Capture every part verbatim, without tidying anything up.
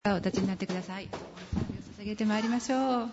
お立ちになってください。捧げてまいりましょう。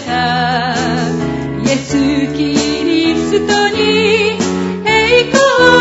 栄光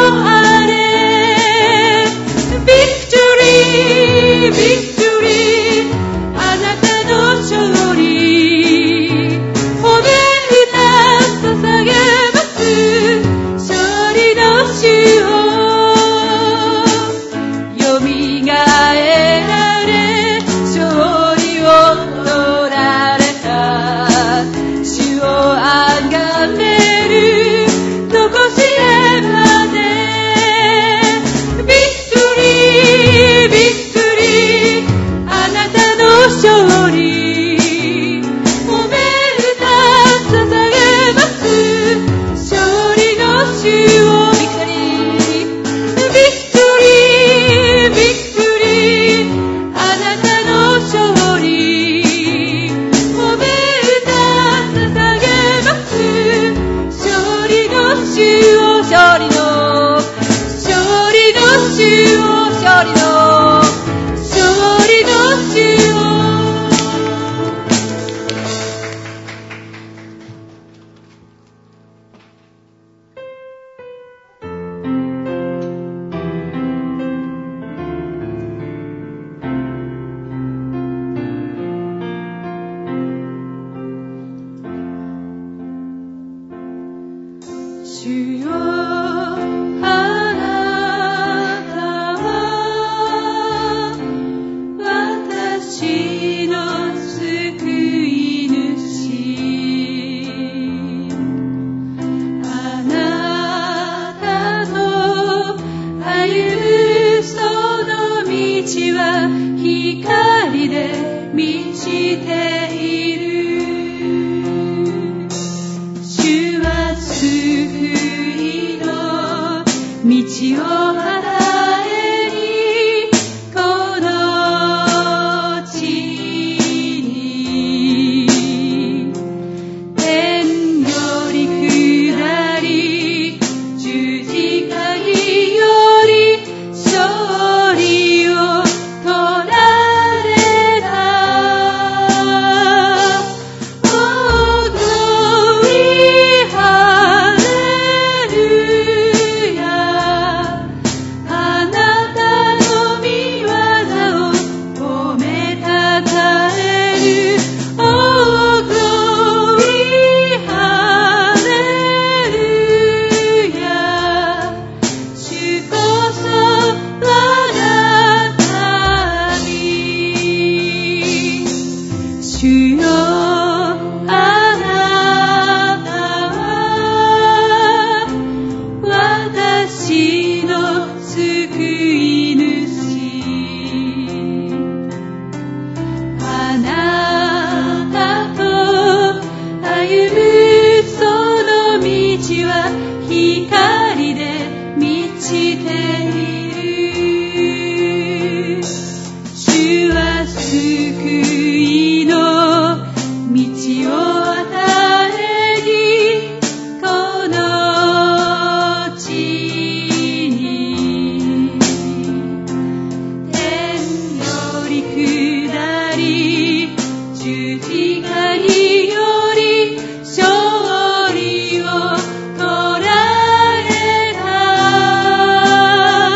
「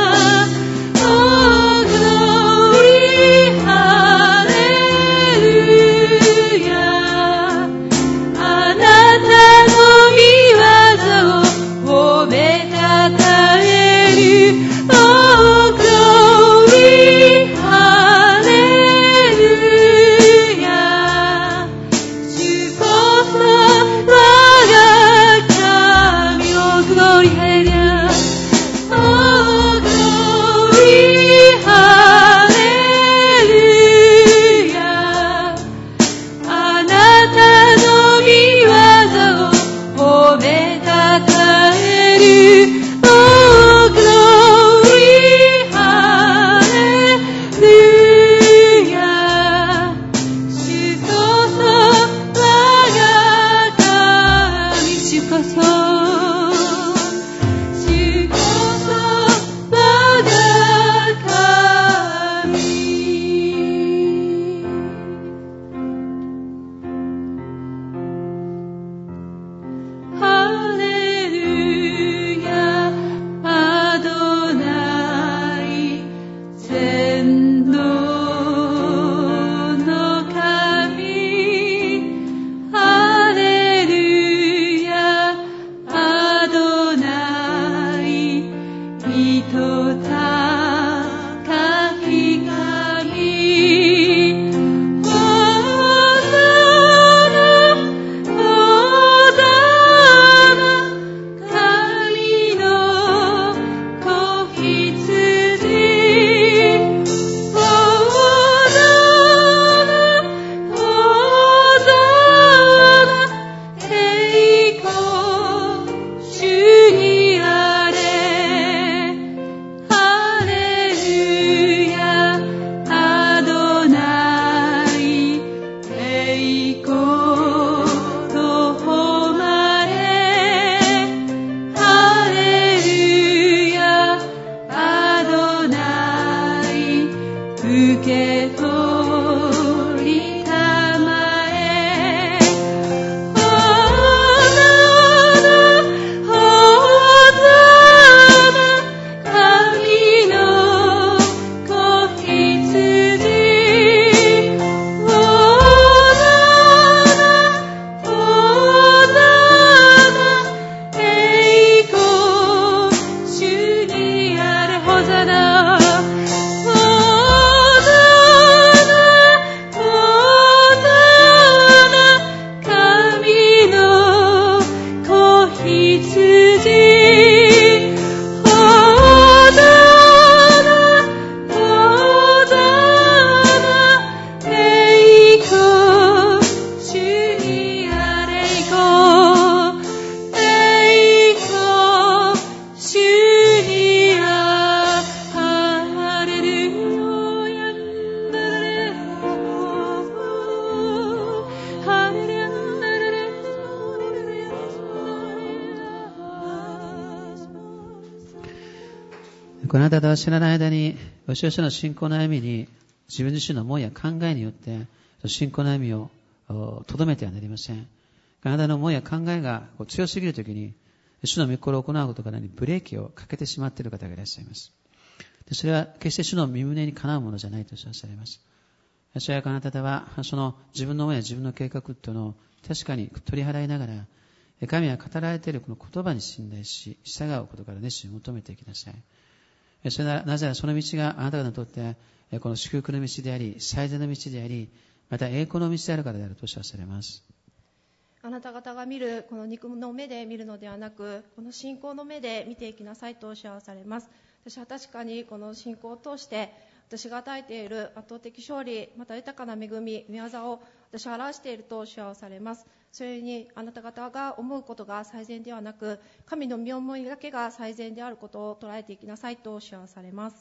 この方は知らない間に私たちの信仰の歩みに自分自身の思いや考えによって信仰の歩みをとどめてはなりません。あなたの思いや考えが強すぎるときに主の御心を行うことからにブレーキをかけてしまっている方がいらっしゃいます。それは決して主の御胸にかなうものじゃないと知らされます。それはあなたはその自分の思いや自分の計画というのを確かに取り払いながら、神が語られているこの言葉に信頼し従うことから熱心に求めていきなさい。それはなぜならその道があなた方にとってこの祝福の道であり、最善の道であり、また栄光の道であるからであると知らされます。 あなた方が見るこの肉の目で見るのではなく、この信仰の目で見ていきなさいとおっしゃらされます。私は確かにこの信仰を通して私が与えている圧倒的勝利、また豊かな恵み、御業を私は表しているとおっしゃらされます。それにあなた方が思うことが最善ではなく、神の御思いだけが最善であることを捉えていきなさいとおっしゃらされます。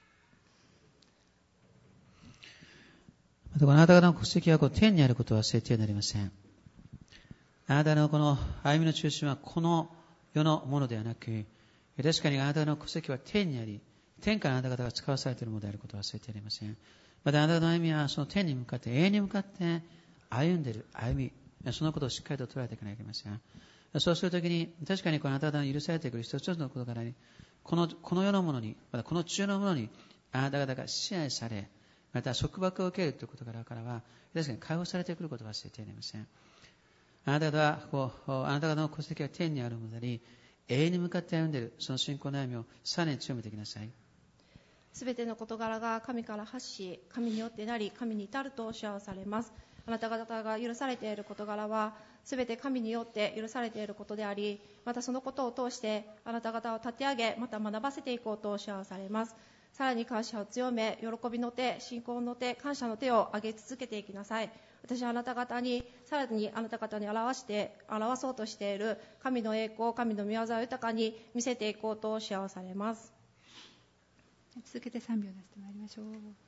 またあなた方の国籍はこう天にあることは忘れてはなりません。あなたのこの歩みの中心はこの世のものではなく、確かにあなたの戸籍は天にあり、天からあなた方が使わされているものであることを忘れてはなりません。またあなたの歩みはその天に向かって、永遠に向かって歩んでいる歩み、そのことをしっかりと捉えていかなきゃいけません。そうするときに、確かにこのあなた方の許されていく一つ一つのことからに、この、この世のものに、またこの地上のものに、あなた方が支配され、また束縛を受けるということからからは、確かに解放されてくることを忘れてはなりません。あなた方はこう、あなた方の戸籍は天にあるものであり、永遠に向かって歩んでいるその信仰の歩みをさらに強めていきなさい。 すべての事柄が神から発し、神によってなり、神に至るとおっしゃらされます。あなた方が許されている事柄はすべて神によって許されていることであり、またそのことを通してあなた方を立て上げ、また学ばせていこうとおっしゃらされます。さらに感謝を強め、喜びの手、信仰の手、感謝の手を上げ続けていきなさい。私はあなた方に、さらにあなた方に表して、表そうとしている神の栄光、神の御業を豊かに見せていこうとおっしゃらされます。 続けて賛美を出してまいりましょう。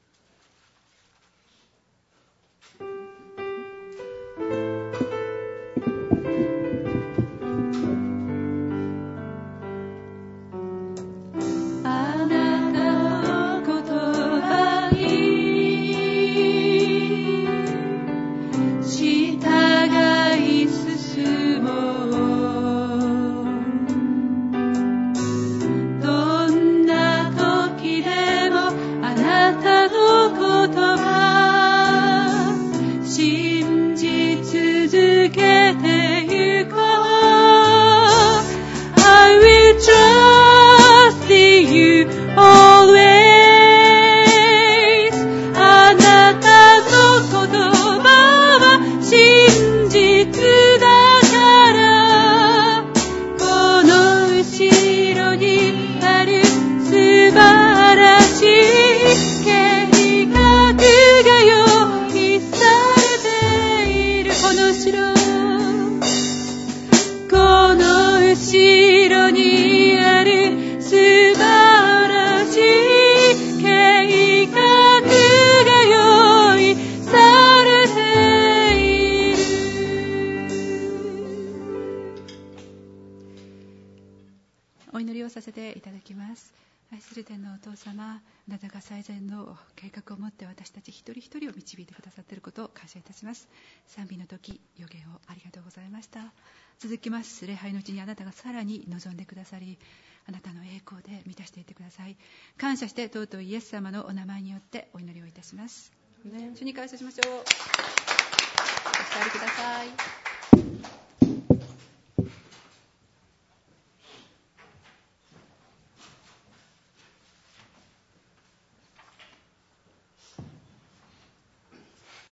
お祈りをさせていただきます。愛する天のお父様、あなたが最善の計画を持って私たち一人一人を導いてくださっていることを感謝いたします。賛美の時、予言をありがとうございました。続きます礼拝のうちにあなたがさらに望んでくださり、あなたの栄光で満たしていってください。感謝して尊いイエス様のお名前によってお祈りをいたします。主に感謝しましょう。お座りください。